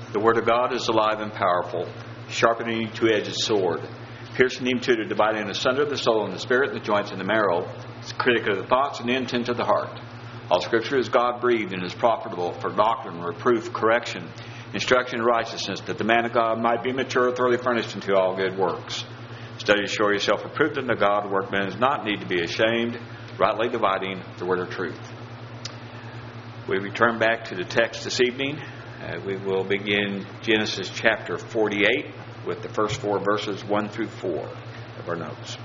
The Word of God is alive and powerful, sharpening a two-edged sword, piercing him to the dividing asunder the soul and the spirit, the joints and the marrow. It's critic of the thoughts and the intent of the heart. All Scripture is God-breathed and is profitable for doctrine, reproof, correction, instruction in righteousness, that the man of God might be mature, thoroughly furnished unto all good works. Study to show yourself approved unto God, workman does not need to be ashamed, rightly dividing the word of truth. We return back to the text this evening. We will begin Genesis chapter 48 with the first 4 verses 1 through 4 of our notes.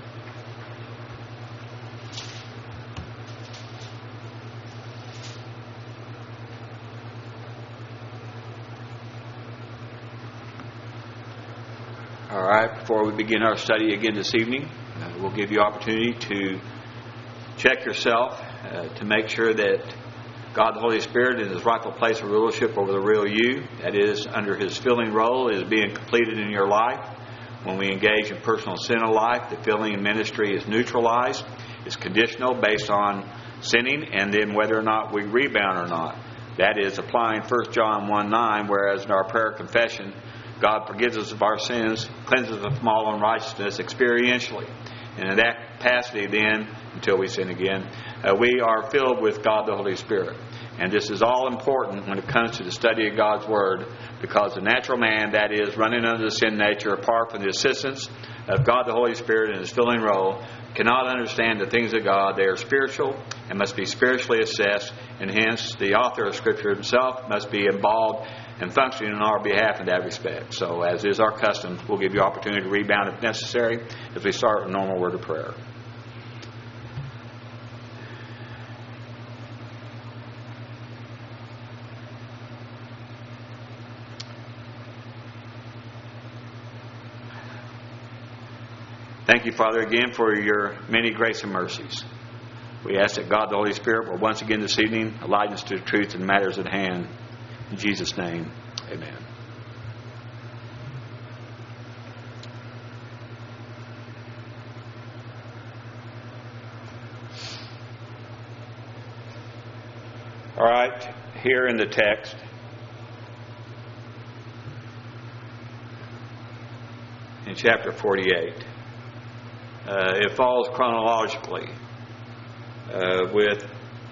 All right, before we begin our study again this evening, we'll give you opportunity to check yourself to make sure that God the Holy Spirit in His rightful place of rulership over the real you, that is, under His filling role, is being completed in your life. When we engage in personal sin of life, the filling ministry is neutralized. It's conditional based on sinning and then whether or not we rebound or not. That is applying 1 John 1:9, whereas in our prayer confession, God forgives us of our sins, cleanses us from all unrighteousness experientially. And in that capacity then, until we sin again, we are filled with God the Holy Spirit. And this is all important when it comes to the study of God's Word, because the natural man, that is, running under the sin nature, apart from the assistance of God the Holy Spirit in His filling role, cannot understand the things of God. They are spiritual and must be spiritually assessed, and hence the author of Scripture himself must be involved and functioning on our behalf in that respect. So, as is our custom, we'll give you opportunity to rebound if necessary as we start a normal word of prayer. Thank you, Father, again for your many grace and mercies. We ask that God the Holy Spirit will once again this evening enlighten us to the truth and matters at hand. In Jesus' name, amen. All right, here in the text, in chapter 48, it follows chronologically with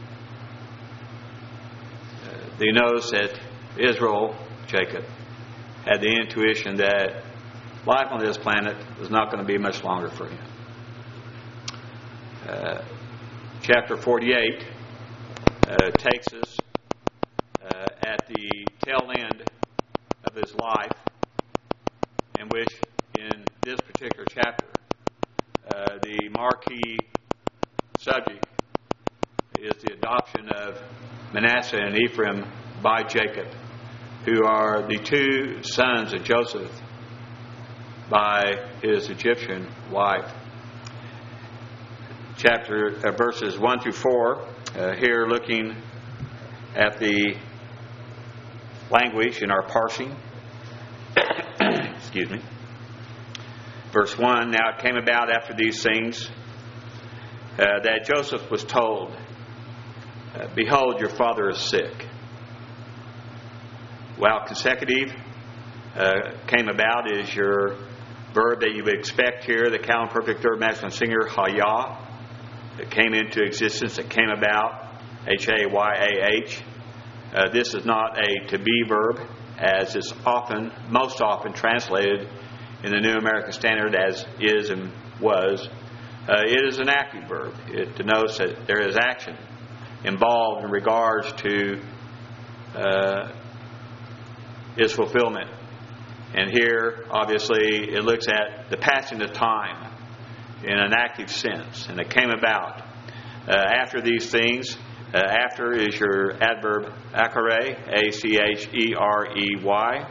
the notice that Israel, Jacob, had the intuition that life on this planet was not going to be much longer for him. Chapter 48 takes us at the tail end of his life, in which, in this particular chapter, the marquee subject is the adoption of Manasseh and Ephraim by Jacob, who are the two sons of Joseph by his Egyptian wife. Verses 1 through 4, here looking at the language in our parsing. Excuse me. Verse 1, now it came about after these things that Joseph was told, behold, your father is sick. While consecutive came about is your verb that you would expect here, the common perfect third masculine singular, hayah, that came into existence, that came about, H-A-Y-A-H. This is not a to be verb, as is most often translated in the New American Standard as is and was. It is an active verb. It denotes that there is action involved in regards to its fulfillment. And here, obviously, it looks at the passing of time in an active sense. And it came about after these things. After is your adverb acharei, A-C-H-E-R-E-Y.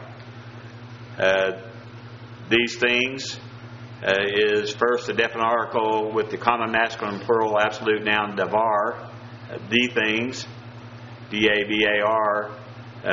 These things is first the definite article with the common masculine plural absolute noun davar. The things, D-A-V-A-R.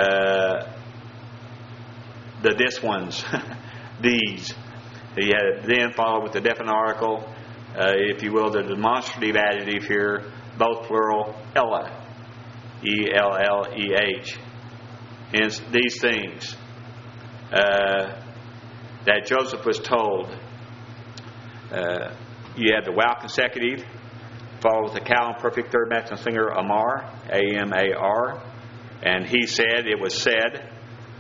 The this ones, these. He had then followed with the definite article, if you will, the demonstrative adjective here, both plural, Ella, E-L-L-E-H. Hence, these things. that Joseph was told. You have the wow consecutive, followed with the Cal and perfect third masculine singular Amar, A-M-A-R. And he said, it was said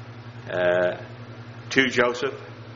to Joseph,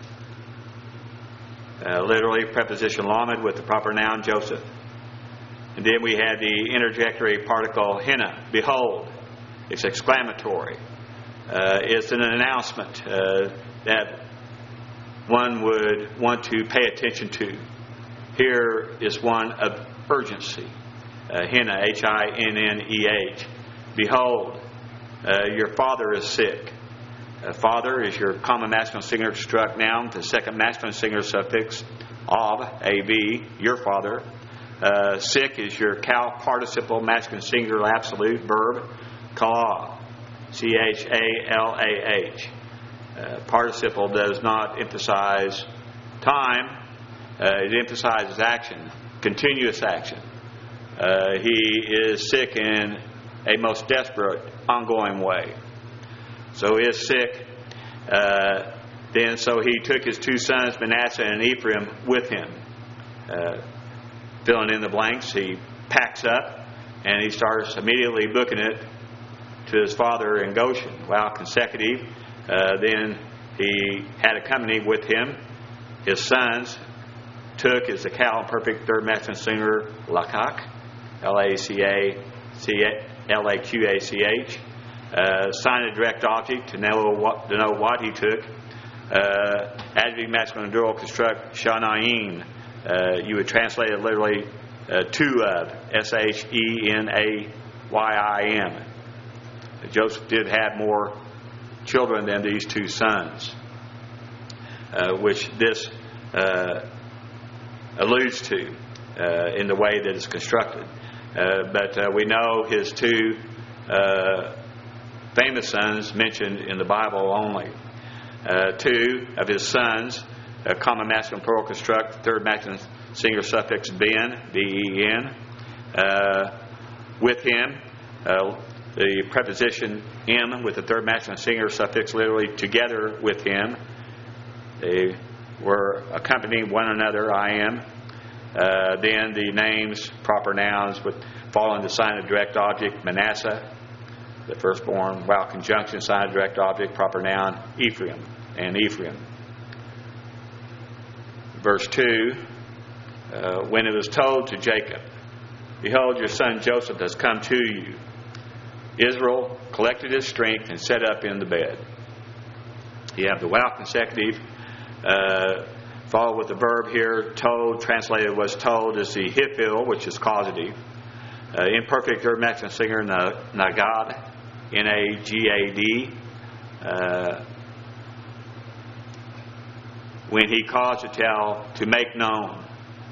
literally preposition lamed with the proper noun Joseph. And then we had the interjectory particle hina, behold. It's exclamatory. It's an announcement that one would want to pay attention to. Here is one of urgency. Hina, H-I-N-N-E-H. Behold, your father is sick. Father is your common masculine singular construct noun. The second masculine singular suffix, of, A-V, your father. Sick is your Cal participle masculine singular absolute verb, kala, C-H-A-L-A-H. Participle does not emphasize time. It emphasizes action, continuous action. He is sick in a most desperate, ongoing way. So he is sick. Then so he took his two sons, Manasseh and Ephraim, with him. Filling in the blanks, he packs up and he starts immediately booking it to his father in Goshen. Wow, consecutive. Then he had a company with him. His sons took is the Cal perfect third masculine singular Lakach, L-A-C-A-L-A-Q-A-C-H. Sign a direct object to know what he took. Adjective masculine dual construct Shanaim. You would translate it literally two of, S-H-E-N-A-Y-I-M. Joseph did have more children than these two sons, which this alludes to in the way that it's constructed. But we know his two famous sons mentioned in the Bible only. Two of his sons, common masculine plural construct, third masculine singular suffix ben, B-E-N. With him, the preposition M with the third masculine singular suffix, literally together with him. They were accompanying one another, I am. Then the names, proper nouns, would fall in the sign of direct object, Manasseh, the firstborn, while conjunction, sign of direct object, proper noun, Ephraim, and Ephraim. Verse 2, when it was told to Jacob, behold, your son Joseph has come to you. Israel collected his strength and set up in the bed. You have the wow consecutive, followed with the verb here, told, translated was told, is the hifil, which is causative. Imperfect third masculine singular, nagad, N-A-G-A-D. When he caused to tell, to make known.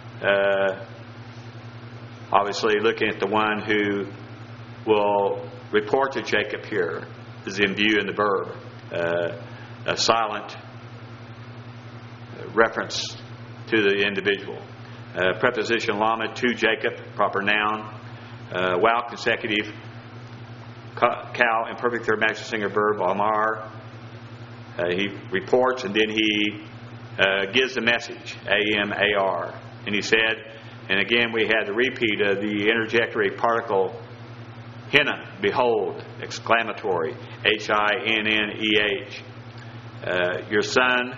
Obviously, looking at the one who will report to Jacob here is in view in the verb. A silent reference to the individual. Preposition lamed to Jacob, proper noun. Wow consecutive, Cal imperfect third masculine singular verb, Amar. He reports and then he gives the message, A-M-A-R. And he said, and again we had the repeat of the interjectory particle hina, behold, exclamatory, H-I-N-N-E-H. Your son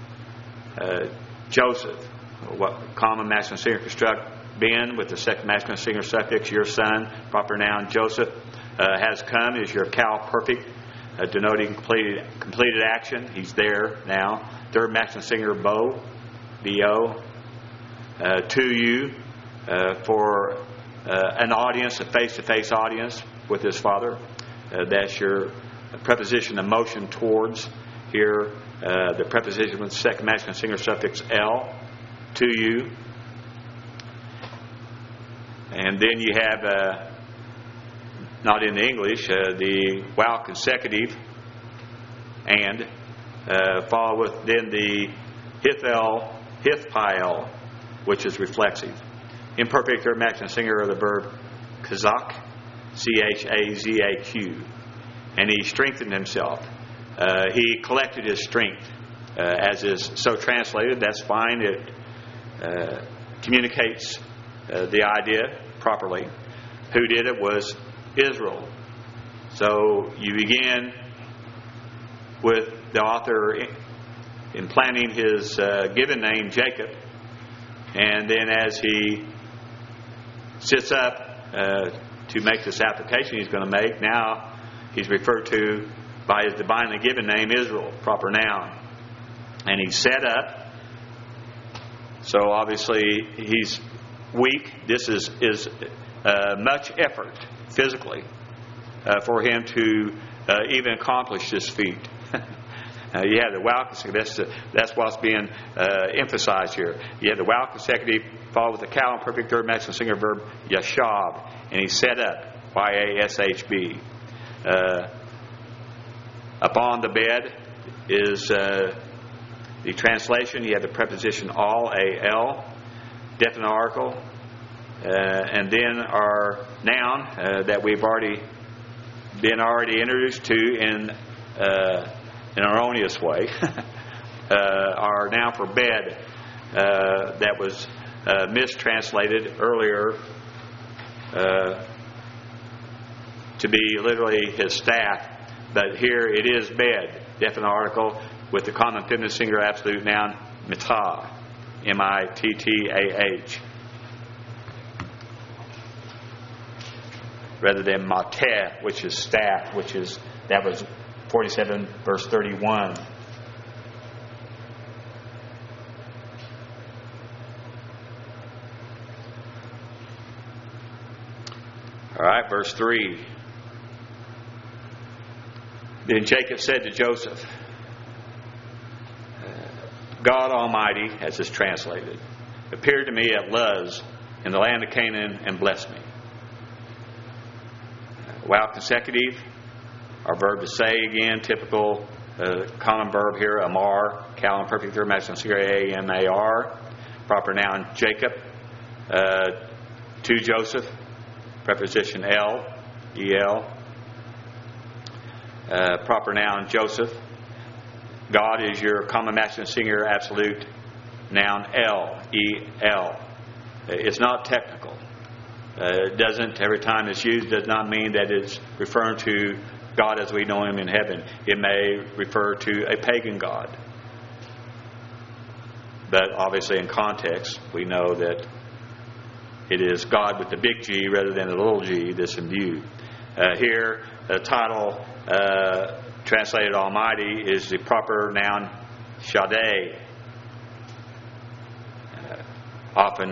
Joseph, what common masculine singular construct, ben with the second masculine singular suffix, your son, proper noun Joseph, has come is your Cal perfect, denoting completed action. He's there now. Third masculine singular bo, B-O, to you, for an audience, a face-to-face audience with his father. That's your preposition of motion towards. Here, the preposition with the second masculine singular suffix L, to you. And then you have, not in the English, the wow consecutive, and follow with then the hithpael, which is reflexive. Imperfect third masculine singular of the verb chazak, C-H-A-Z-A-Q. And he strengthened himself. He collected his strength, as is so translated. That's fine. It communicates the idea properly. Who did it was Israel. So you begin with the author implanting his given name, Jacob, and then as he sits up to make this application he's going to make, now he's referred to by his divinely given name, Israel, proper noun. And he's set up. So obviously he's weak. This is much effort physically for him to even accomplish this feat. You have the wow consecutive. That's what's being emphasized here. You have the wow consecutive followed with the cow and perfect third maximum singular verb yashab, and he's set up, Y-A-S-H-B. Upon the bed is the translation. You have the preposition all, A-L, definite article, and then our noun that we've already been introduced to in an erroneous way. Our noun for bed that was mistranslated earlier to be literally his staff, but here it is bed, definite article with the common feminine singular absolute noun mitah, M-I-T-T-A-H, rather than mateh, which is staff, that was 47 verse 31. All right, verse 3. Then Jacob said to Joseph, God Almighty, as is translated, appeared to me at Luz in the land of Canaan and blessed me. Wow consecutive. Our verb to say again, typical common verb here, amar, cow and perfect third maximum singular, A-M-A-R. Proper noun Jacob. To Joseph, preposition L, E-L. Proper noun Joseph. God is your common maximum singular absolute noun L, E-L. It's not technical. It doesn't, every time it's used, does not mean that it's referring to God as we know Him in heaven. It may refer to a pagan God. But obviously in context, we know that it is God with the big G rather than the little g that's in view. Here, the title translated Almighty is the proper noun Shaddai. Often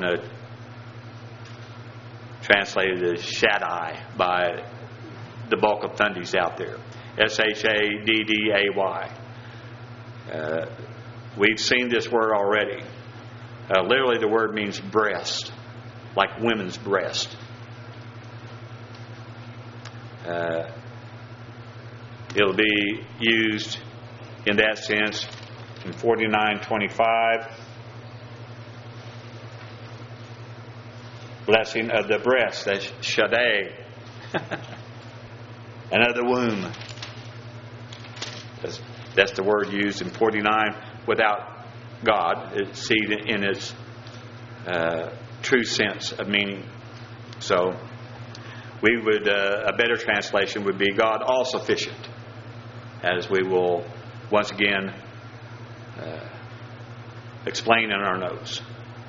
translated as Shaddai by the bulk of Thundys out there. S-H-A-D-D-A-Y. We've seen this word already. Literally the word means breast, like women's breast. It'll be used in that sense in 49:25. Blessing of the breast, that's Shaddai. And of the womb. That's the word used in 49 without God. It's seen in its true sense of meaning. So we would a better translation would be God all sufficient, as we will once again explain in our notes.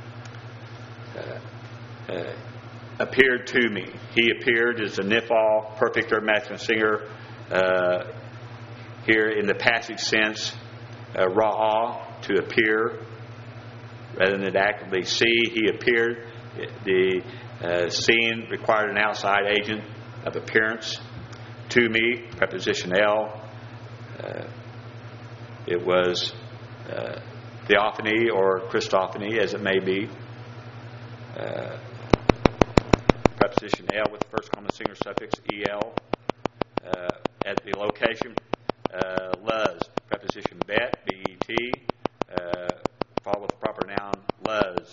Appeared to me. He appeared is the nifal, perfect third maximum singular. Here in the passage sense, ra'ah, to appear, rather than to actively see. He appeared. The seeing required an outside agent of appearance. To me, preposition L. It was theophany or Christophany, as it may be. Preposition L with the first common singular suffix EL. At the location, Luz. Preposition bet, B-E-T. Followed with the proper noun, Luz.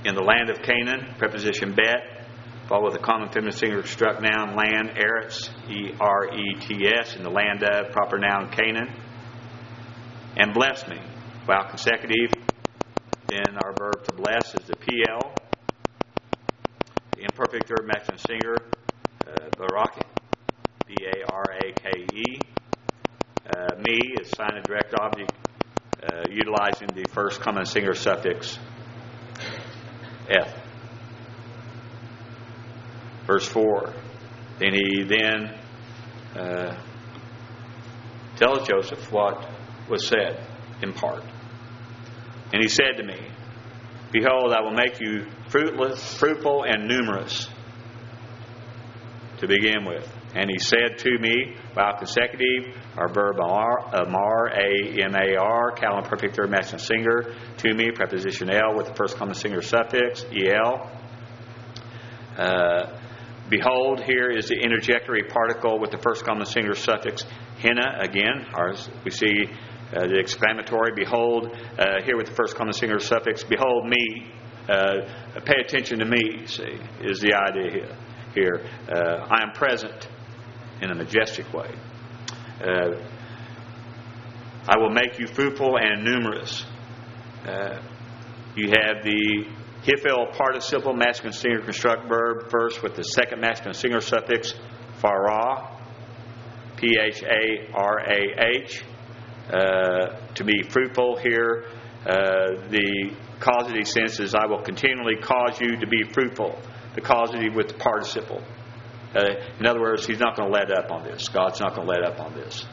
in the land of Canaan, preposition bet, followed with a common feminine singular construct noun, land, Eretz, E-R-E-T-S, in the land of, proper noun, Canaan. And bless me, vowel consecutive. Then our verb to bless is the PL. The imperfect third masculine singular, Barak, B-A-R-A-K-E. Me is sign of direct object, utilizing the first common singular suffix, F. Verse 4. Then he tells Joseph what was said in part. And he said to me, behold, I will make you fruitful and numerous, to begin with. And he said to me, vowel consecutive, our verb amar, A-M-A-R, cal imperfect third masculine singular, to me, preposition L with the first common singular suffix, E-L. Behold, here is the interjectory particle with the first common singular suffix, henna, again. We see the exclamatory, behold, here with the first common singular suffix, behold me, pay attention to me, see, is the idea here. I am present in a majestic way. I will make you fruitful and numerous. You have the Hiphil participle masculine singular construct verb first with the second masculine singular suffix, farah, P-H-A-R-A-H. To be fruitful here, the causative sense is I will continually cause you to be fruitful. The causative with the participle. In other words, He's not going to let up on this. God's not going to let up on this.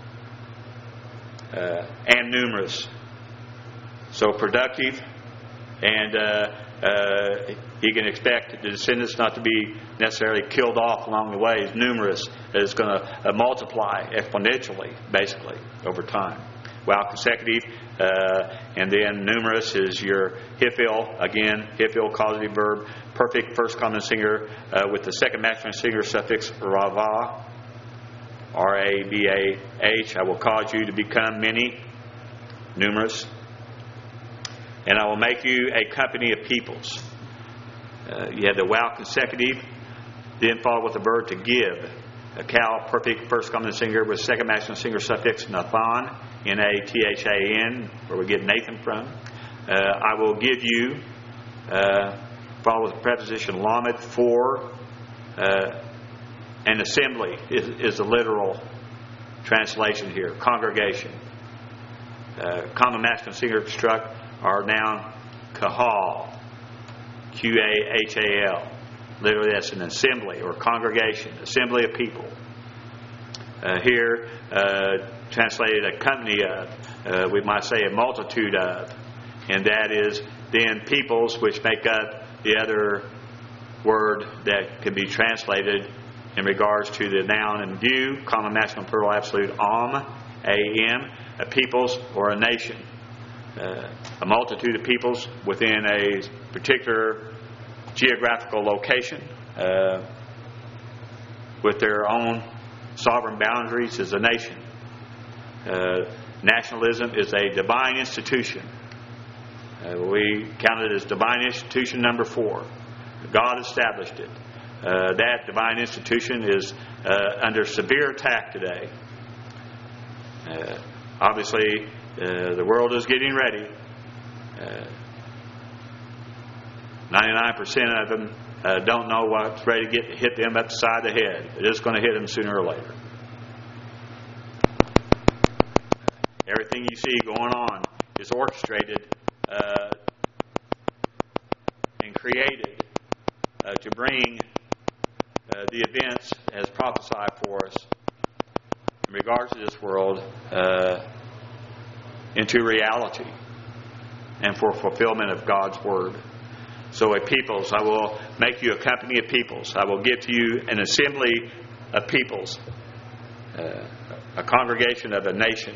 And numerous. So productive, and He can expect the descendants not to be necessarily killed off along the way. It's numerous. It's going to multiply exponentially, basically, over time. Vowel consecutive, and then numerous is your Hiphil. Again, Hiphil, causative verb, perfect first common singular with the second masculine singular suffix, Ravah, R-A-V-A-H. I will cause you to become many, numerous. And I will make you a company of peoples. You have the vowel consecutive, then followed with the verb to give. A cal, perfect first common singular with second masculine singular suffix, Nathan, N-A-T-H-A-N, where we get Nathan from. I will give you, followed with the preposition lamed, for, an assembly is the literal translation here. Congregation. Common masculine singular construct are noun kahal, Q-A-H-A-L. Literally, that's an assembly or congregation, assembly of people. Here, translated a company of, we might say a multitude of, and that is then peoples, which make up the other word that can be translated in regards to the noun in view, common masculine plural absolute, A-M, a peoples or a nation. A multitude of peoples within a particular geographical location with their own sovereign boundaries as a nation. Nationalism is a divine institution. We count it as divine institution number 4. God established it. That divine institution is under severe attack today. Obviously, the world is getting ready. 99% of them don't know what's ready to hit them upside the head. It is going to hit them sooner or later. Everything you see going on is orchestrated and created to bring the events as prophesied for us in regards to this world into reality and for fulfillment of God's Word. So a peoples, I will make you a company of peoples. I will give to you an assembly of peoples, a congregation of a nation.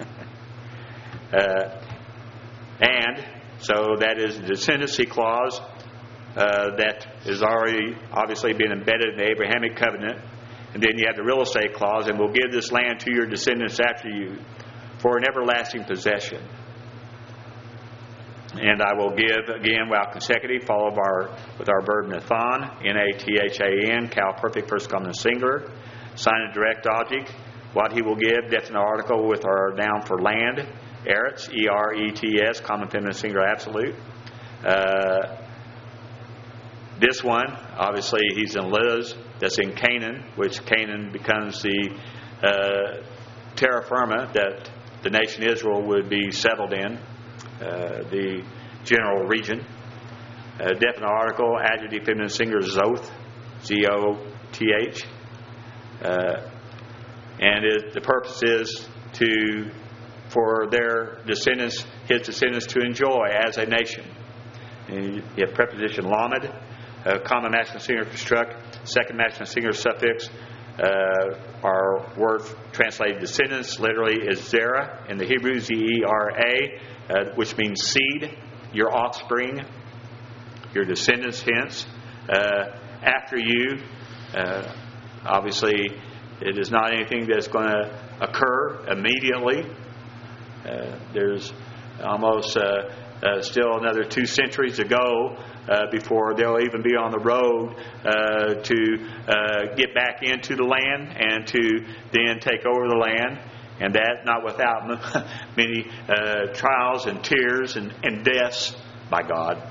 And so that is the descendancy clause that is already obviously been embedded in the Abrahamic covenant. And then you have the real estate clause, and we'll give this land to your descendants after you for an everlasting possession. And I will give again without consecutive, followed with our verb Nathan, N-A-T-H-A-N, Cal perfect first common singular, sign a direct object. What he will give, definite article with our noun for land, Eretz, E-R-E-T-S, common feminine singular absolute. This one, obviously, he's in Luz, that's in Canaan, which Canaan becomes the terra firma that the nation Israel would be settled in, the general region. Definite article, adjective feminine singular, Zoth, Z-O-T-H. And the purpose is for their descendants, his descendants, to enjoy as a nation. And you have preposition lamed, common masculine singular construct, second masculine singular suffix. Our word translated descendants literally is zera in the Hebrew, Z-E-R-A, which means seed, your offspring, your descendants hence. After you, obviously, it is not anything that's going to occur immediately. There's almost still another 2 centuries to go before they'll even be on the road to get back into the land and to then take over the land. And that not without many trials and tears and deaths by God.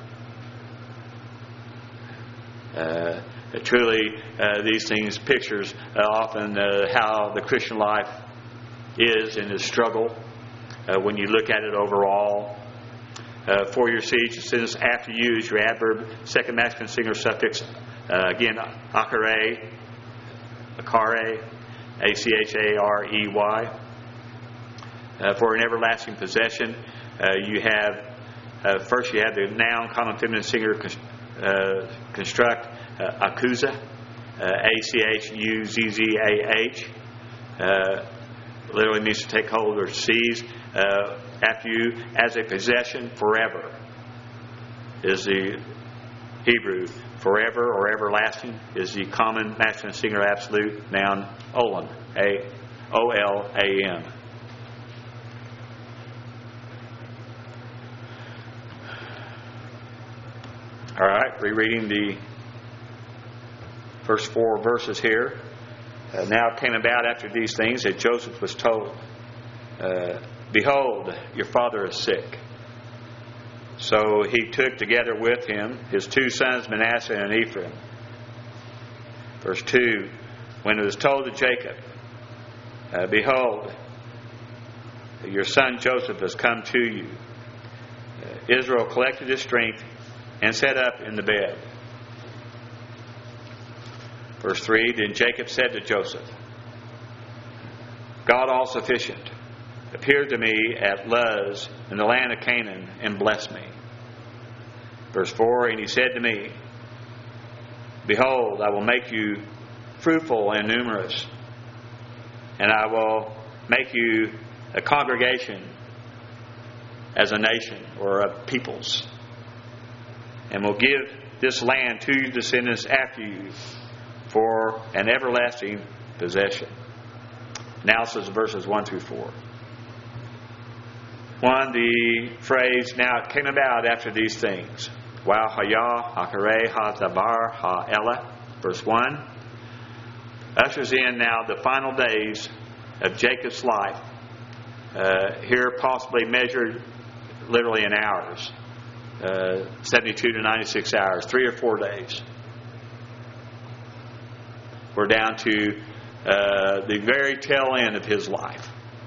Truly, these things pictures often how the Christian life is in its struggle when you look at it overall. For your seed, descendants after you is your adverb, second masculine singular suffix. Again, akare, A-C-H-A-R-E-Y. For an everlasting possession, you have first you have the noun common feminine singular construct, akuza, A-C-H-U-Z-Z-A-H. Literally means to take hold or seize. After you, as a possession, forever is the Hebrew. Forever or everlasting is the common masculine singular absolute noun olam, A-O-L-A-M. All right, rereading the first 4 verses here. Now it came about after these things that Joseph was told, behold, your father is sick. So he took together with him his 2 sons, Manasseh and Ephraim. Verse 2, when it was told to Jacob, behold, your son Joseph has come to you. Israel collected his strength and sat up in the bed. Verse 3, then Jacob said to Joseph, God all-sufficient, appeared to me at Luz in the land of Canaan and blessed me. Verse 4, and he said to me, behold, I will make you fruitful and numerous, and I will make you a congregation as a nation or a peoples, and will give this land to your descendants after you for an everlasting possession. Now says verses 1 through 4. 1, the phrase, now it came about after these things. Wa haya, hakare, ha-zabar, ha-ela. Verse 1 ushers in now the final days of Jacob's life. Here possibly measured literally in hours. 72 to 96 hours, 3 or 4 days. We're down to the very tail end of his life.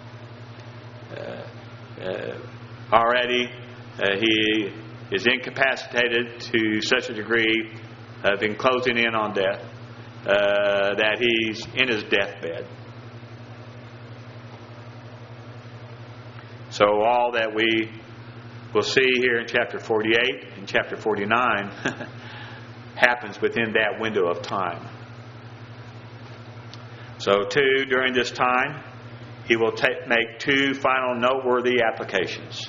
Already he is incapacitated to such a degree of closing in on death that he's in his deathbed. So all that we will see here in chapter 48 and chapter 49 happens within that window of time. So during this time, he will make 2 final noteworthy applications.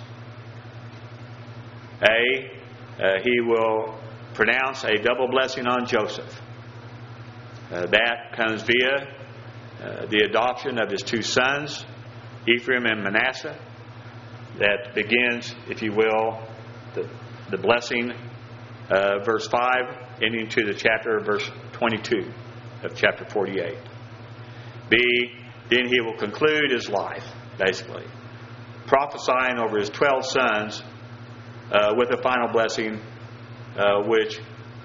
He will pronounce a double blessing on Joseph. That comes via the adoption of his 2 sons, Ephraim and Manasseh. That begins, if you will, the blessing, verse 5, ending to the chapter, verse 22 of chapter 48. B, then he will conclude his life, basically, prophesying over his 12 sons with a final blessing, which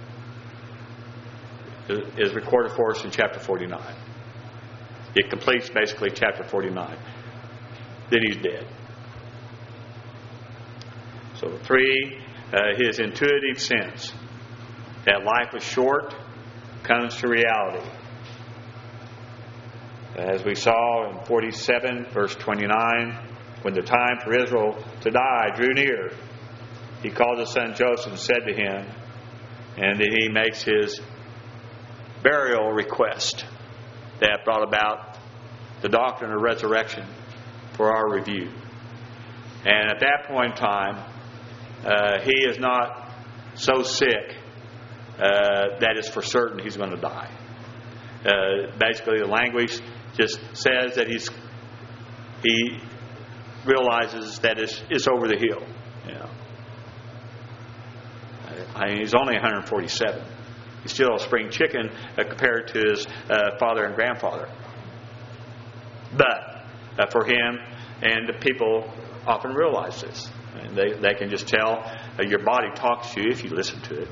is recorded for us in chapter 49. It completes basically chapter 49. Then he's dead. So 3, his intuitive sense that life is short comes to reality. As we saw in 47, verse 29, when the time for Israel to die drew near, he called his son Joseph and said to him, and then he makes his burial request that brought about the doctrine of resurrection for our review. And at that point in time, he is not so sick that it's for certain he's going to die. Basically, the language just says that he realizes that it's over the hill. You know, he's only 147. He's still a spring chicken compared to his father and grandfather. But for him, and the people often realize this. And they can just tell your body talks to you if you listen to it.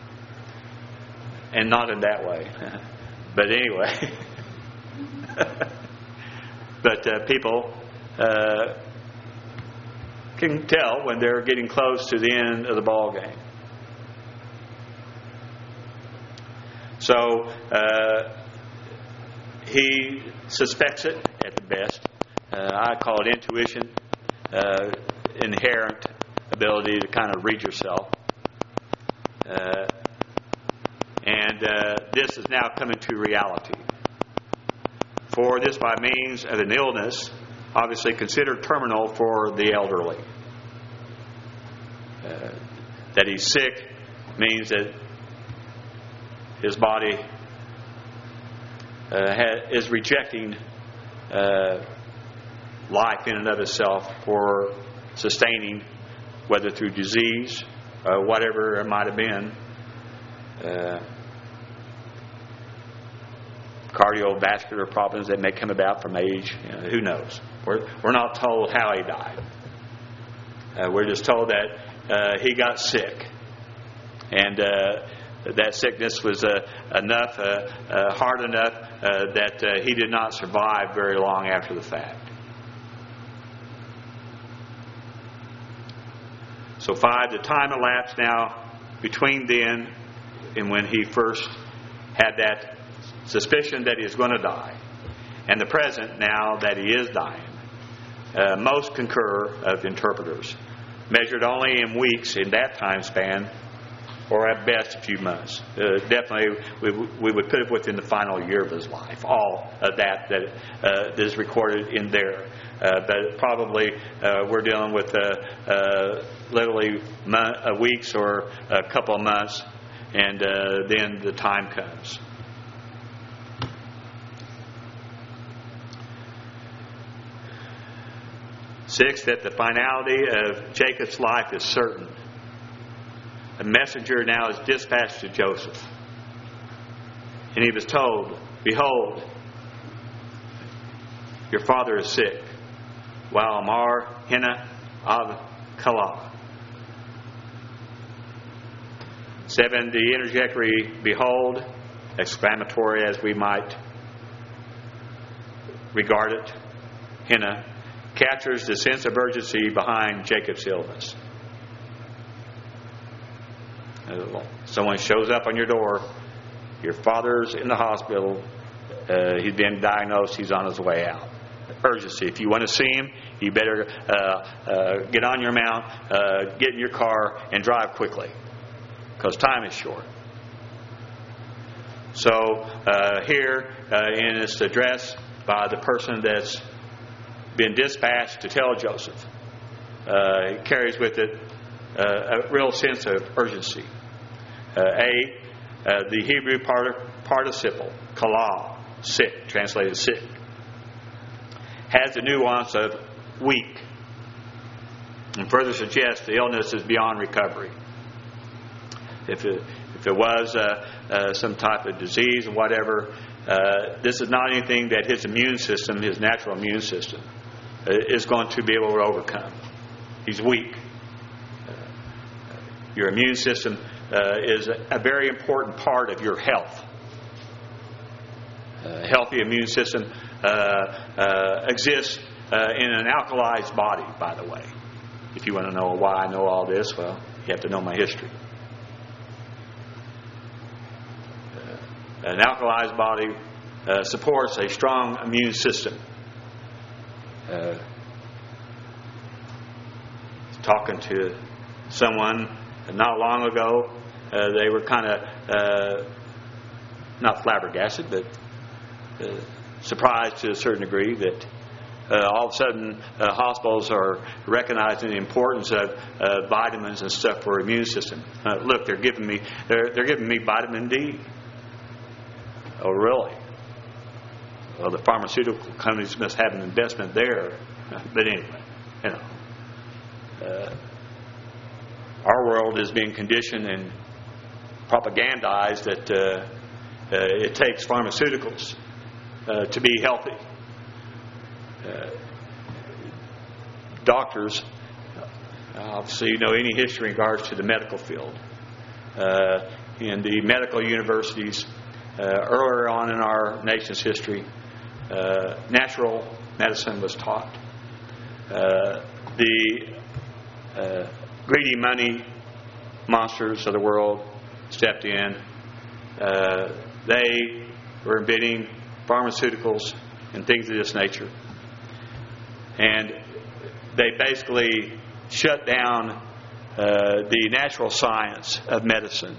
And not in that way. But anyway. But people can tell when they're getting close to the end of the ball game. So he suspects it at the best. I call it intuition, inherent ability to kind of read yourself. And this is now coming to reality. For this by means of an illness, obviously considered terminal for the elderly. That he's sick means that his body is rejecting life in and of itself for sustaining, whether through disease, whatever it might have been, cardiovascular problems that may come about from age. You know, who knows? We're not told how he died. We're just told that he got sick, and that sickness was enough, hard enough that he did not survive very long after the fact. So 5, the time elapsed now between then and when he first had that suspicion that he is going to die, and the present now that he is dying. Most concur of interpreters, measured only in weeks in that time span, or at best a few months. Definitely, we would put it within the final year of his life. All of that is recorded in there. But probably we're dealing with literally weeks or a couple of months, and then the time comes. Six, that the finality of Jacob's life is certain. A messenger now is dispatched to Joseph. And he was told, behold, your father is sick. Wa'amar hina av kala. 7, the interjectory behold, exclamatory as we might regard it, hina, captures the sense of urgency behind Jacob's illness. Someone shows up on your door, your father's in the hospital, he's been diagnosed, he's on his way out. Urgency. If you want to see him, you better get on your mount, get in your car, and drive quickly, because time is short. So here in this address by the person that's been dispatched to tell Joseph, it carries with it a real sense of urgency. The Hebrew participle, kala, sick, translated sick, has the nuance of weak. and further suggests the illness is beyond recovery. If it was some type of disease or whatever, this is not anything that his immune system, his natural immune system, is going to be able to overcome. He's weak. Your immune system is a very important part of your health. A healthy immune system exists in an alkalized body, by the way. If you want to know why I know all this, well, you have to know my history. An alkalized body supports a strong immune system. Talking to someone not long ago, they were kind of not flabbergasted, but surprised to a certain degree that all of a sudden hospitals are recognizing the importance of vitamins and stuff for immune system. Look, they're giving me vitamin D. Oh, really? Well, the pharmaceutical companies must have an investment there. But anyway, our world is being conditioned and propagandized that it takes pharmaceuticals to be healthy. Doctors, obviously, you know any history in regards to the medical field. In the medical universities, earlier on in our nation's history, natural medicine was taught. The greedy money monsters of the world stepped in. They were inventing pharmaceuticals and things of this nature. And they basically shut down the natural science of medicine,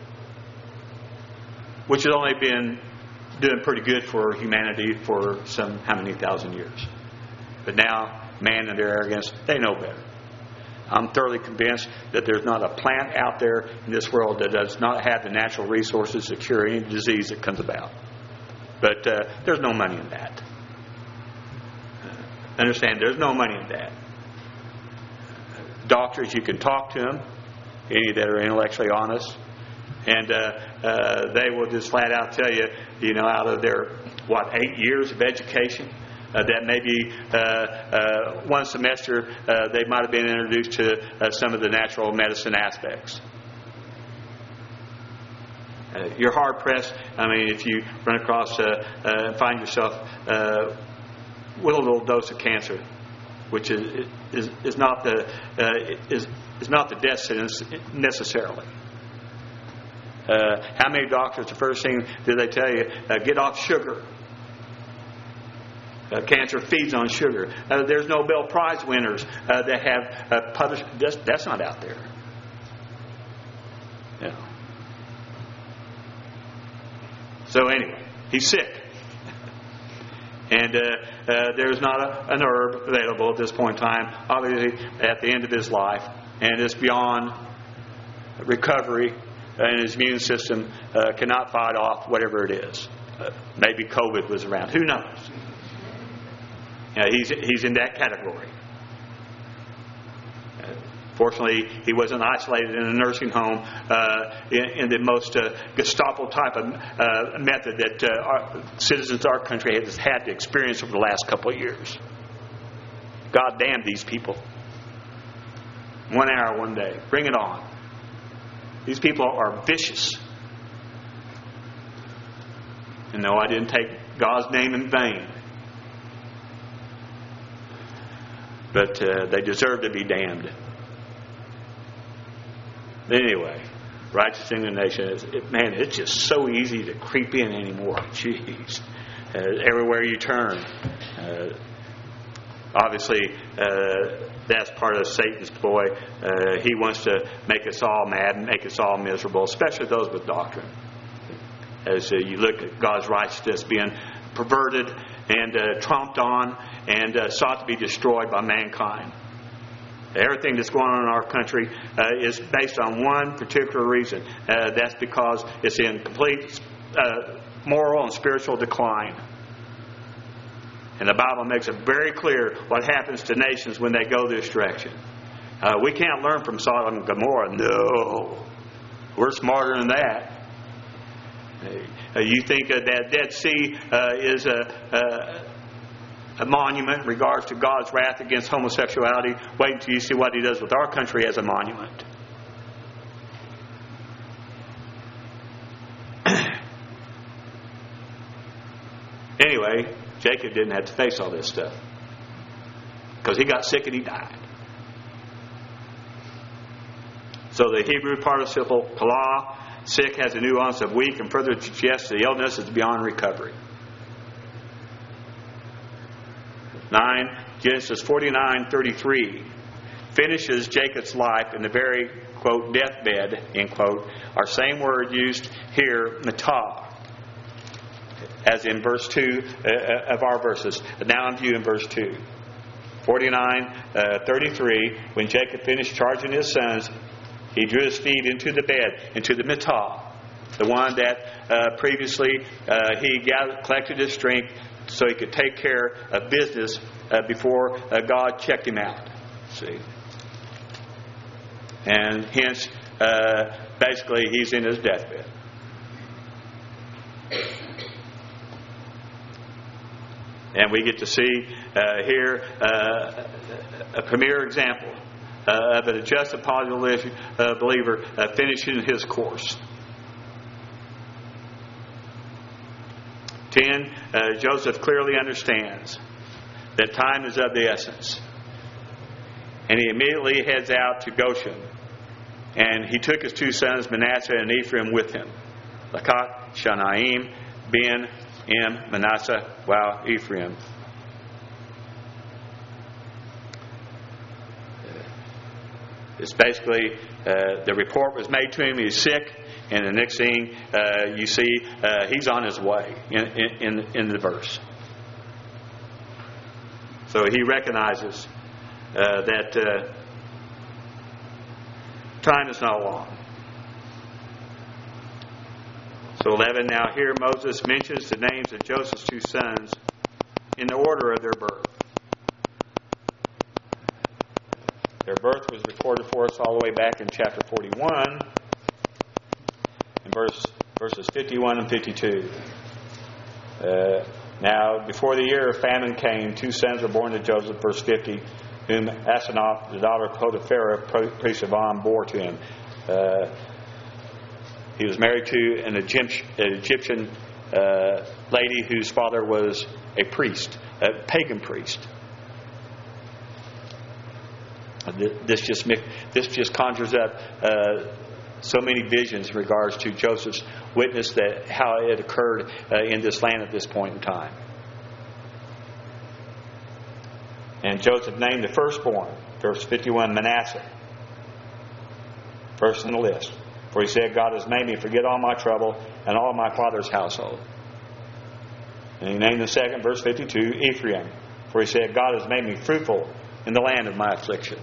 which has only been doing pretty good for humanity for how many thousand years. But now, man and their arrogance, they know better. I'm thoroughly convinced that there's not a plant out there in this world that does not have the natural resources to cure any disease that comes about. But there's no money in that. Understand, there's no money in that. Doctors, you can talk to them, any that are intellectually honest, and they will just flat out tell you, out of their, 8 years of education, that maybe one semester they might have been introduced to some of the natural medicine aspects. You're hard pressed. If you run across and find yourself with a little dose of cancer, which is not the death sentence necessarily. How many doctors, the first thing do they tell you? Get off sugar. Cancer feeds on sugar. There's Nobel Prize winners that have published. That's not out there. So anyway, he's sick. And there's not an herb available at this point in time, obviously at the end of his life. And it's beyond recovery, and his immune system cannot fight off whatever it is. Maybe COVID was around. Who knows? He's in that category. Fortunately, he wasn't isolated in a nursing home in the most Gestapo type of method that our citizens of our country has had to experience over the last couple of years. God damn these people. 1 hour, 1 day. Bring it on. These people are vicious. And no, I didn't take God's name in vain. But they deserve to be damned. But anyway, righteous indignation. It's just so easy to creep in anymore. Jeez. Everywhere you turn. Obviously, that's part of Satan's ploy. He wants to make us all mad and make us all miserable, especially those with doctrine. As you look at God's righteousness being perverted and tromped on and sought to be destroyed by mankind. Everything that's going on in our country is based on one particular reason. That's because it's in complete moral and spiritual decline. And the Bible makes it very clear what happens to nations when they go this direction. We can't learn from Sodom and Gomorrah. No. We're smarter than that. You think that Dead Sea is a monument in regards to God's wrath against homosexuality? Wait until you see what He does with our country as a monument. Anyway, Jacob didn't have to face all this stuff because he got sick and he died. So the Hebrew participle palah, sick, has a nuance of weak and further suggests the illness is beyond recovery. 9. Genesis 49:33 finishes Jacob's life in the very, quote, deathbed, end quote. Our same word used here, matah, as in verse 2 of our verses. Now in view in verse 2. 49:33, when Jacob finished charging his sons, he drew his feet into the bed, into the mitah, the one that previously he collected his strength so he could take care of business before God checked him out. See? And hence, basically, he's in his deathbed. And we get to see here a premier example of an adjusted positive believer finishing his course. 10. Joseph clearly understands that time is of the essence. And he immediately heads out to Goshen. And he took his two sons, Manasseh and Ephraim, with him. Lakat, Shanaim, Ben, Manasseh, Ephraim. It's basically the report was made to him. He's sick, and the next thing you see, he's on his way in the verse. So he recognizes that time is not long. So 11. Now here Moses mentions the names of Joseph's two sons in the order of their birth. Their birth was recorded for us all the way back in chapter 41, in verses 51 and 52. Now, before the year of famine came, two sons were born to Joseph, verse 50, whom Asenath, the daughter of Potiphar, priest of On, bore to him. He was married to an Egyptian lady whose father was a priest, a pagan priest. This just conjures up so many visions in regards to Joseph's witness that how it occurred in this land at this point in time. And Joseph named the firstborn, verse 51, Manasseh, first in the list. For he said, God has made me forget all my trouble and all my father's household. And he named the second, verse 52, Ephraim. For he said, God has made me fruitful in the land of my affliction.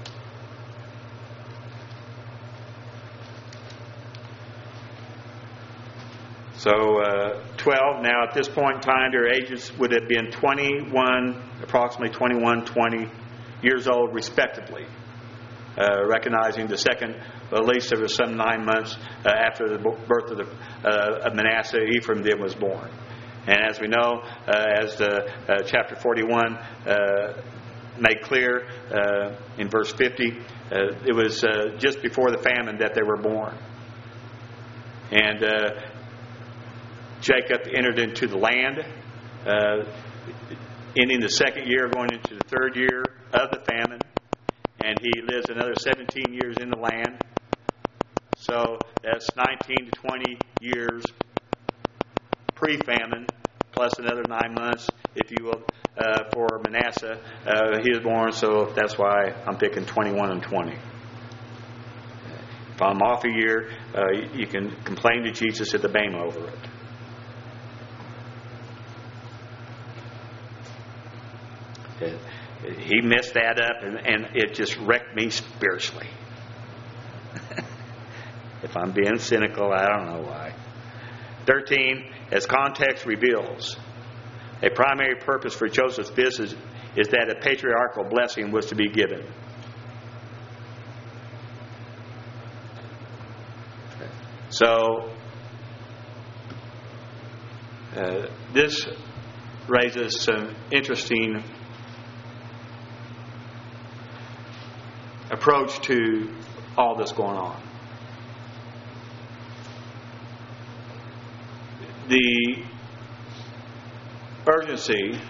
So 12. Now at this point in time, their ages would have been approximately 21, 20 years old respectively. Recognizing the second, at least there was some 9 months after the birth of Manasseh, Ephraim then was born. And as we know, as chapter 41 made clear in verse 50, it was just before the famine that they were born. And Jacob entered into the land, ending the second year, going into the third year of the famine. And he lives another 17 years in the land. So that's 19 to 20 years pre-famine, plus another 9 months, if you will, for Manasseh. He was born, so that's why I'm picking 21 and 20. If I'm off a year, you can complain to Jesus at the Bema over it. He messed that up, and it just wrecked me spiritually. If I'm being cynical, I don't know why. 13, as context reveals, a primary purpose for Joseph's business is that a patriarchal blessing was to be given. So, this raises some interesting approach to all this going on. The urgency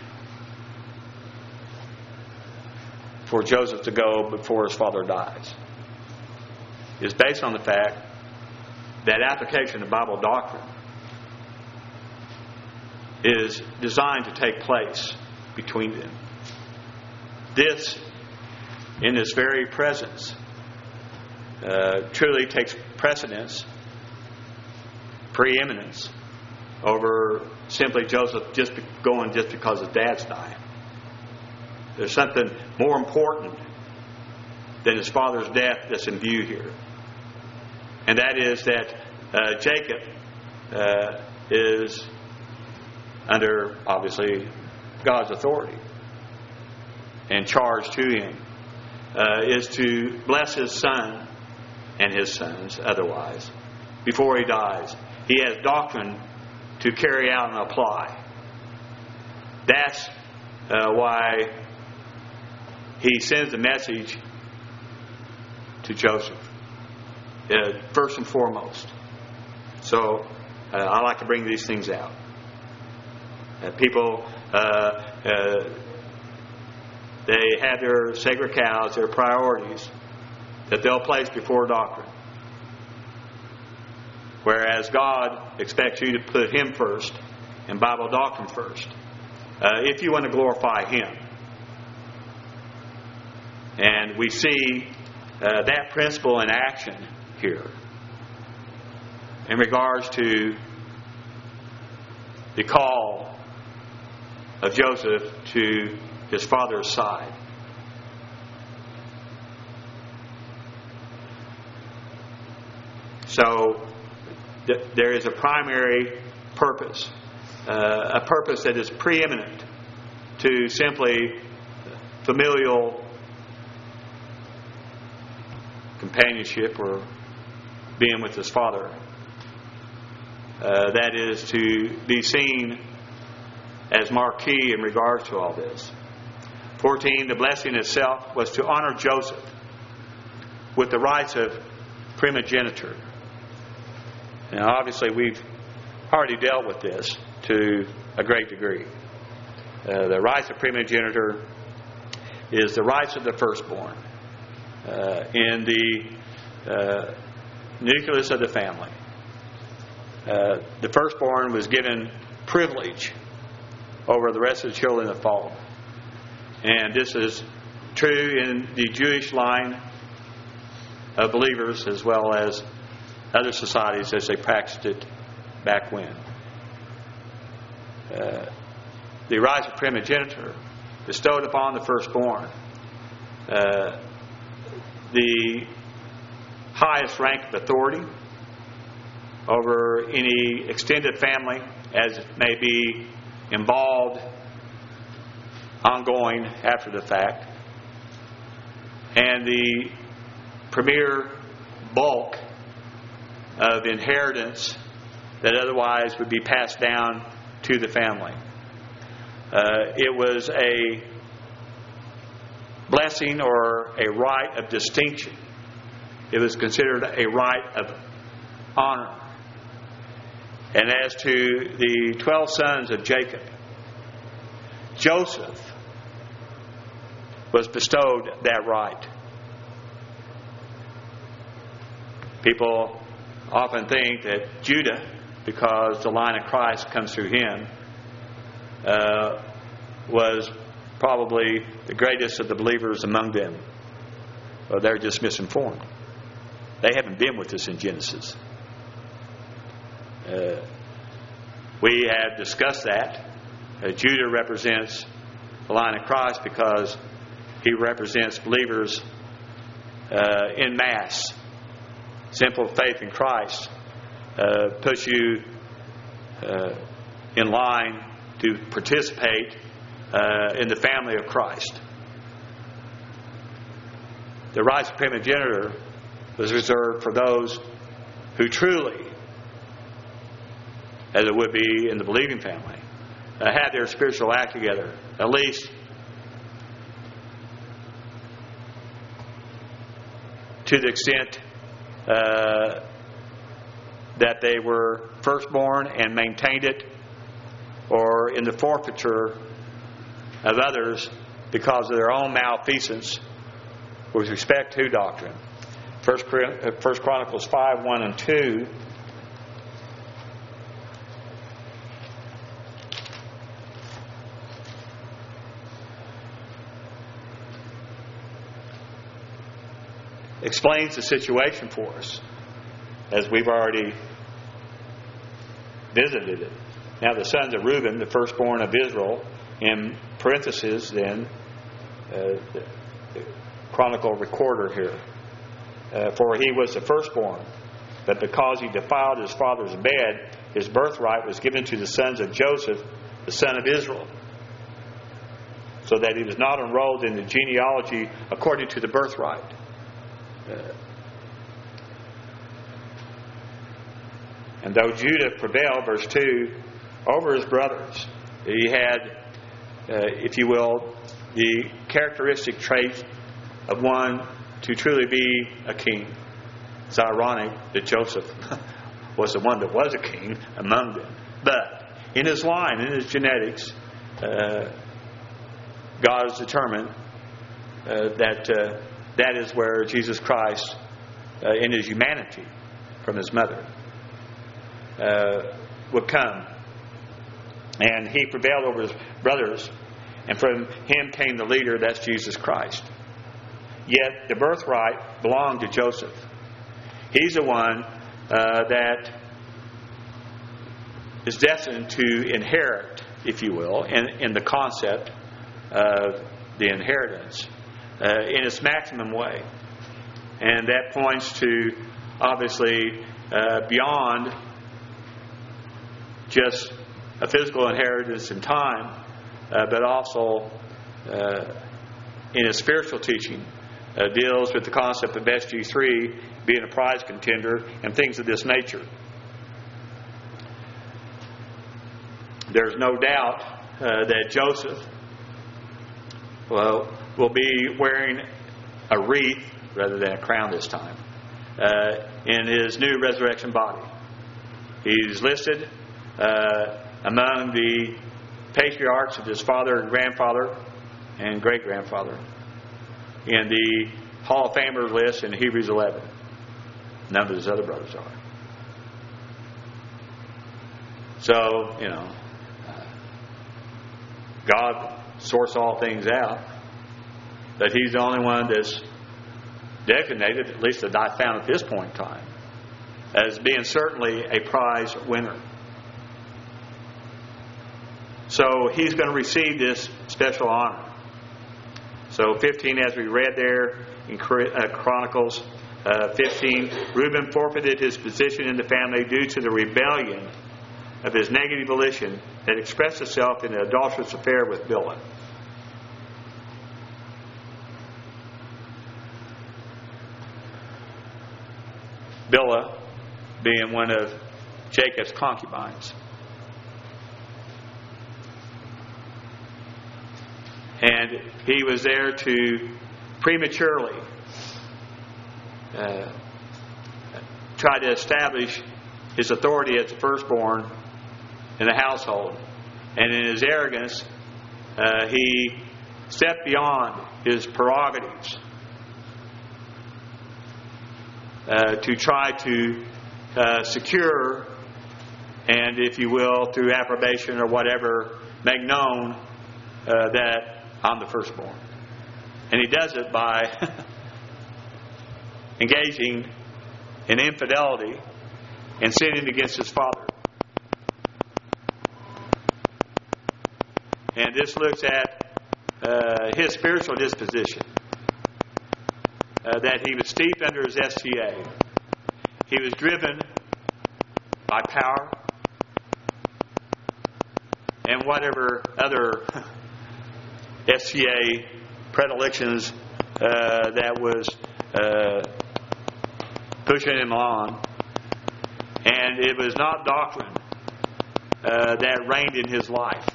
for Joseph to go before his father dies is based on the fact that application of Bible doctrine is designed to take place between them. This, in its very presence, truly takes precedence, preeminence, over simply Joseph just going just because his dad's dying. There's something more important than his father's death that's in view here. And that is that Jacob is under, obviously, God's authority and charge to him is to bless his son and his sons otherwise before he dies. He has doctrine to carry out and apply. That's why he sends the message to Joseph, first and foremost. So I like to bring these things out. People, they have their sacred cows, their priorities that they'll place before doctrine. Whereas God expects you to put Him first and Bible doctrine first, if you want to glorify Him. And we see that principle in action here in regards to the call of Joseph to his father's side. So there is a primary purpose, a purpose that is preeminent to simply familial companionship or being with his father. That is to be seen as marquee in regards to all this. 14, the blessing itself was to honor Joseph with the rights of primogeniture. Now, obviously, we've already dealt with this to a great degree. The rights of primogeniture is the rights of the firstborn in the nucleus of the family. The firstborn was given privilege over the rest of the children that followed. And this is true in the Jewish line of believers as well as other societies as they practiced it back when. The rights of primogeniture bestowed upon the firstborn the highest rank of authority over any extended family as it may be involved ongoing after the fact, and the premier bulk of inheritance that otherwise would be passed down to the family. It was a blessing or a right of distinction. It was considered a right of honor. And as to the 12 sons of Jacob, Joseph was bestowed that right. People often think that Judah, because the line of Christ comes through him, was probably the greatest of the believers among them. Well, they're just misinformed. They haven't been with us in Genesis. We have discussed that. Judah represents the line of Christ because he represents believers in mass. Simple faith in Christ puts you in line to participate in the family of Christ. The rights of primogeniture was reserved for those who truly as it would be in the believing family, have their spiritual act together, at least to the extent that they were firstborn and maintained it, or in the forfeiture of others because of their own malfeasance with respect to doctrine. 1 Chronicles 5, 1 and 2 explains the situation for us, as we've already visited it. Now the sons of Reuben, the firstborn of Israel, in parentheses then, the chronicle recorder here, for he was the firstborn, but because he defiled his father's bed, his birthright was given to the sons of Joseph, the son of Israel, so that he was not enrolled in the genealogy according to the birthright. And though Judah prevailed, verse 2, over his brothers, he had, if you will, the characteristic trait of one to truly be a king. It's ironic that Joseph was the one that was a king among them. But in his line, in his genetics, God has determined that that is where Jesus Christ, in his humanity, from his mother, would come. And he prevailed over his brothers, and from him came the leader, that's Jesus Christ. Yet the birthright belonged to Joseph. He's the one that is destined to inherit, if you will, in the concept of the inheritance in its maximum way. And that points to, obviously, beyond just a physical inheritance in time, but also in a spiritual teaching, deals with the concept of SG3 being a prize contender and things of this nature. There's no doubt that Joseph will be wearing a wreath rather than a crown this time in his new resurrection body. He's listed among the patriarchs of his father and grandfather and great-grandfather in the Hall of Famers list in Hebrews 11. None of his other brothers are. So, God sorts all things out, but he's the only one that's designated, at least that I found at this point in time, as being certainly a prize winner. So he's going to receive this special honor. So 15, as we read there in Chronicles 15, Reuben forfeited his position in the family due to the rebellion of his negative volition that expressed itself in an adulterous affair with Bilhah. Bilhah being one of Jacob's concubines. And he was there to prematurely try to establish his authority as the firstborn in the household. And in his arrogance, he stepped beyond his prerogatives to try to secure, and if you will, through approbation or whatever, make known that I'm the firstborn. And he does it by engaging in infidelity and sinning against his father. And this looks at his spiritual disposition, that he was steeped under his STA. He was driven by power and whatever other STA predilections that was pushing him on. And it was not doctrine that reigned in his life.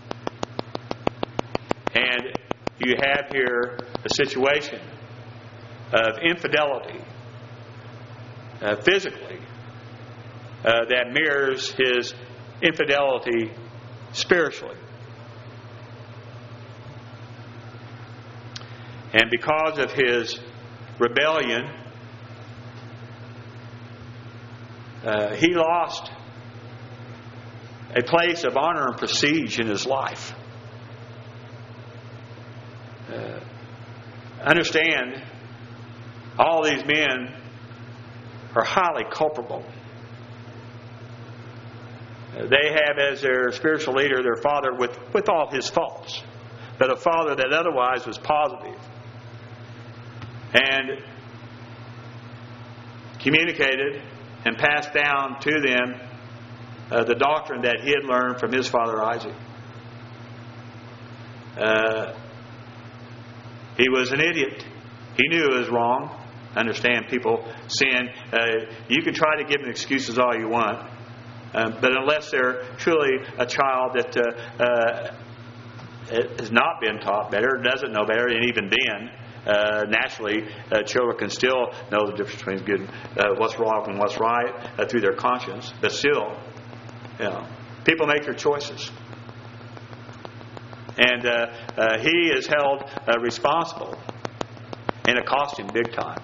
And you have here a situation of infidelity physically that mirrors his infidelity spiritually. And because of his rebellion, he lost a place of honor and prestige in his life. Understand, all these men are highly culpable. They have as their spiritual leader their father with all his faults, but a father that otherwise was positive and communicated and passed down to them the doctrine that he had learned from his father Isaac. He was an idiot. He knew it was wrong. Understand, people sin. You can try to give them excuses all you want, but unless they're truly a child that has not been taught better, doesn't know better, and even then, naturally, children can still know the difference between good, what's wrong and what's right through their conscience. But still, people make their choices. And he is held responsible, and it cost him big time.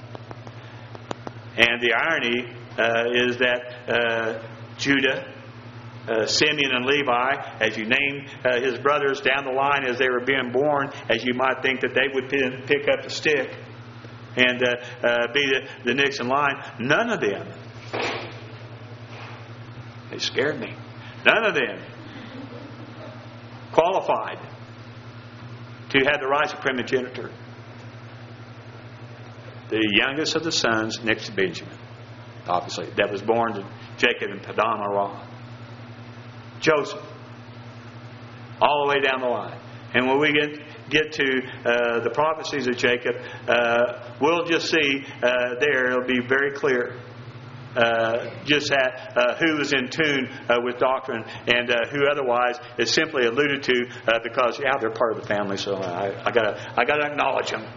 And the irony is that Judah, Simeon, and Levi, as you name his brothers down the line as they were being born, as you might think that they would pick up the stick and be the next in line, none of them, they scared me, none of them qualified to have the rights of primogeniture. The youngest of the sons next to Benjamin, obviously, that was born to Jacob and Padan Aram. Joseph, all the way down the line. And when we get to the prophecies of Jacob, we'll just see there, it'll be very clear just at who is in tune with doctrine and who otherwise is simply alluded to because they're part of the family, so I gotta acknowledge them.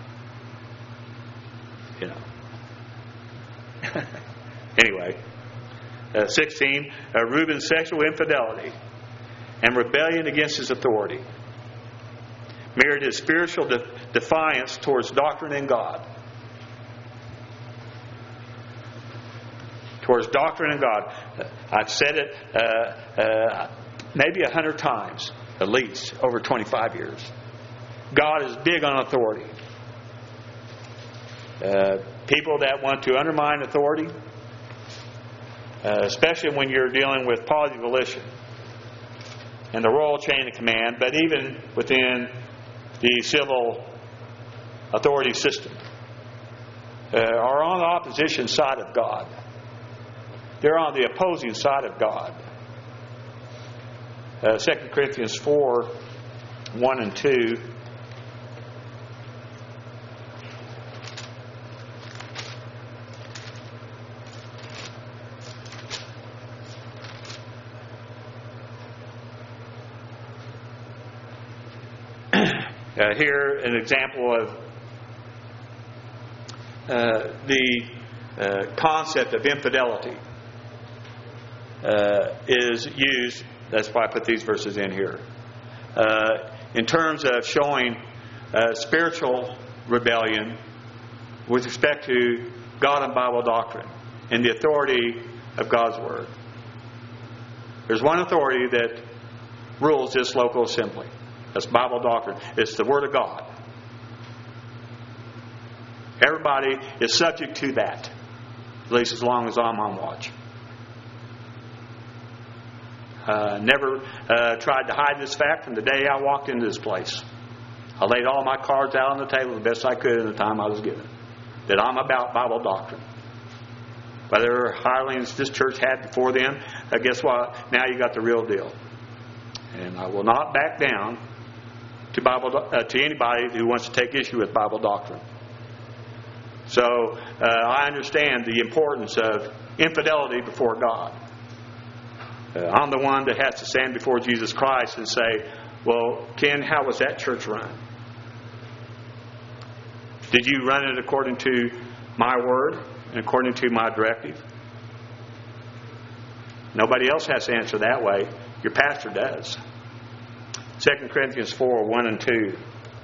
Anyway, 16, Reuben's sexual infidelity and rebellion against his authority mirrored his spiritual defiance towards doctrine and God. Towards doctrine and God. I've said it maybe 100 times, at least, over 25 years. God is big on authority. People that want to undermine authority, especially when you're dealing with positive volition and the royal chain of command, but even within the civil authority system, are on the opposition side of God. They're on the opposing side of God. 2 Corinthians 4, 1 and 2. Here, an example of the concept of infidelity is used. That's why I put these verses in here. In terms of showing spiritual rebellion with respect to God and Bible doctrine and the authority of God's Word. There's one authority that rules this local assembly. That's Bible doctrine. It's the Word of God. Everybody is subject to that, at least as long as I'm on watch. Never tried to hide this fact from the day I walked into this place. I laid all my cards out on the table the best I could in the time I was given. That I'm about Bible doctrine. Whether hirelings this church had before them, guess what? Now you got the real deal. And I will not back down to anybody who wants to take issue with Bible doctrine. So I understand the importance of infidelity before God. I'm the one that has to stand before Jesus Christ and say, well, Ken, how was that church run? Did you run it according to my word and according to my directive? Nobody else has to answer that way. Your pastor does. 2 Corinthians 4, 1 and 2.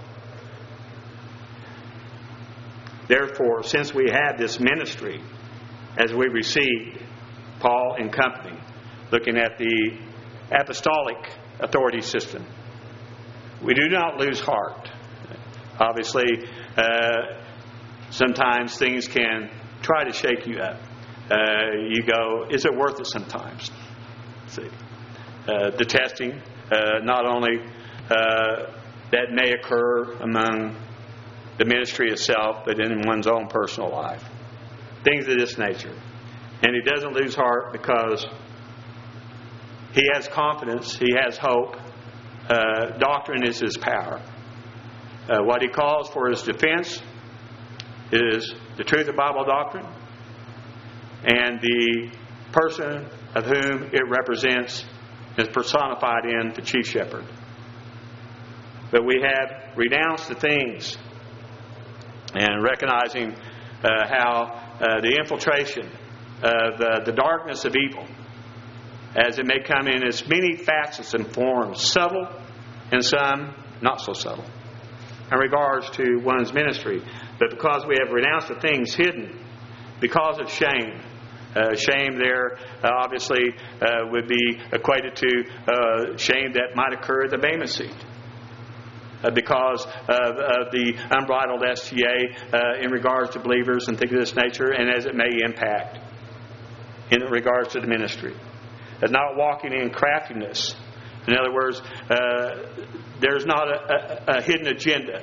Therefore, since we have this ministry, as we received, Paul and company, looking at the apostolic authority system, we do not lose heart. Obviously, sometimes things can try to shake you up. You go, is it worth it sometimes? See, the testing, not only that may occur among the ministry itself, but in one's own personal life. Things of this nature. And he doesn't lose heart because he has confidence, he has hope. Doctrine is his power. What he calls for his defense is the truth of Bible doctrine and the person of whom it represents is personified in the chief shepherd. But we have renounced the things and recognizing how the infiltration of the darkness of evil, as it may come in its many facets and forms, subtle and some not so subtle, in regards to one's ministry. But because we have renounced the things hidden because of shame, shame there obviously would be equated to shame that might occur at the Bema seat. Because of the unbridled STA in regards to believers and things of this nature, and as it may impact in regards to the ministry. Not walking in craftiness. In other words, there's not a hidden agenda.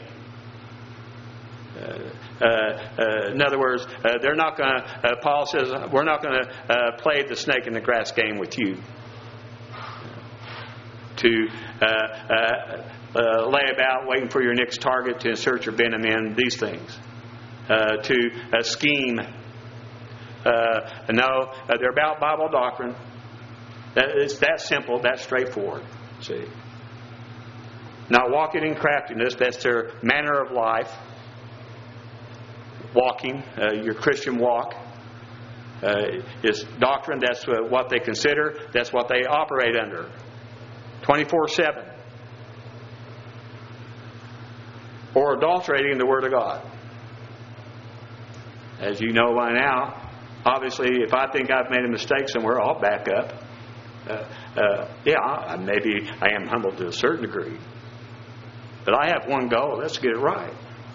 In other words, they're not going to, Paul says, we're not going to play the snake in the grass game with you. To lay about waiting for your next target to insert your venom in, these things. To scheme. No, they're about Bible doctrine. It's that simple, that straightforward. See? Not walking in craftiness, that's their manner of life. Walking, your Christian walk. Is doctrine, that's what they consider, that's what they operate under. 24/7. Or adulterating the Word of God. As you know by now, obviously, if I think I've made a mistake somewhere, I'll back up. Maybe I am humbled to a certain degree. But I have one goal, that's to get it right.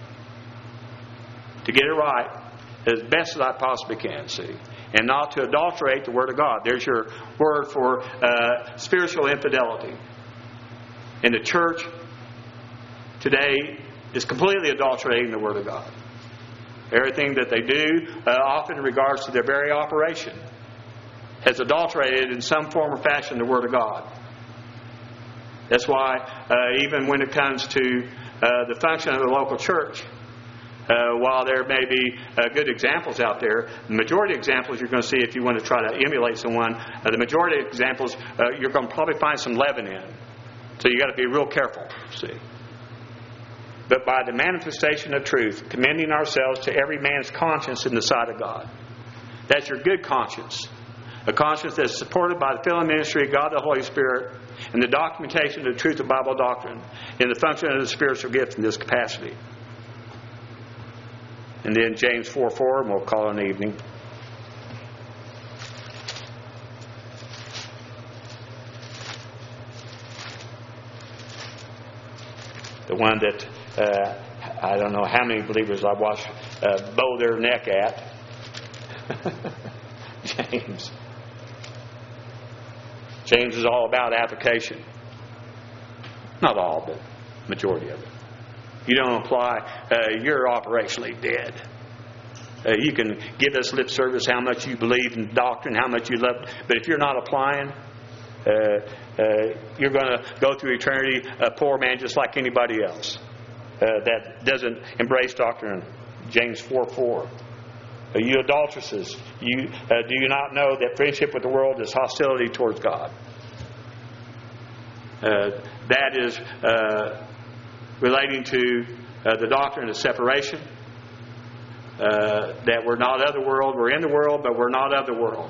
To get it right as best as I possibly can, see. And not to adulterate the Word of God. There's your word for spiritual infidelity. And the church today is completely adulterating the Word of God. Everything that they do, often in regards to their very operation, has adulterated in some form or fashion the Word of God. That's why even when it comes to the function of the local church, while there may be good examples out there, the majority of examples you're going to see if you want to try to emulate someone, the majority of examples you're going to probably find some leaven in. So you got to be real careful, see. But by the manifestation of truth, commending ourselves to every man's conscience in the sight of God. That's your good conscience. A conscience that's supported by the filling ministry of God the Holy Spirit and the documentation of the truth of Bible doctrine in the function of the spiritual gift in this capacity. And then James 4:4, and we'll call it an evening. The one that I don't know how many believers I've watched bow their neck at. James. James is all about application. Not all, but majority of it. You don't apply, you're operationally dead. You can give us lip service how much you believe in doctrine, how much you love, but if you're not applying, you're going to go through eternity a poor man just like anybody else that doesn't embrace doctrine. James 4:4. You adulteresses, do you not know that friendship with the world is hostility towards God? That is relating to the doctrine of separation. That we're not of the world. We're in the world, but we're not of the world.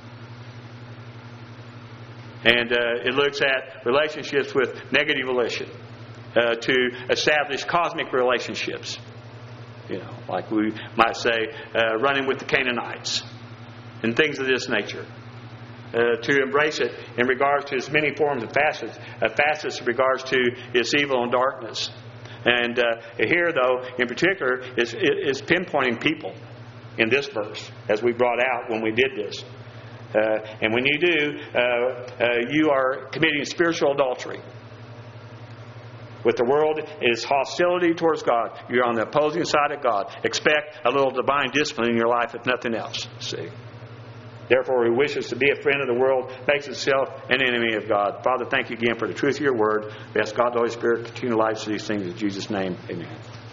And it looks at relationships with negative volition to establish cosmic relationships. Like we might say, running with the Canaanites and things of this nature. To embrace it in regards to its many forms and facets in regards to its evil and darkness. And here, though, in particular, is pinpointing people in this verse, as we brought out when we did this. And when you do, you are committing spiritual adultery. With the world, it is hostility towards God. You're on the opposing side of God. Expect a little divine discipline in your life, if nothing else. See? Therefore, who wishes to be a friend of the world makes himself an enemy of God. Father, thank you again for the truth of your word. We ask God, the Holy Spirit, continue to light these things in Jesus' name. Amen.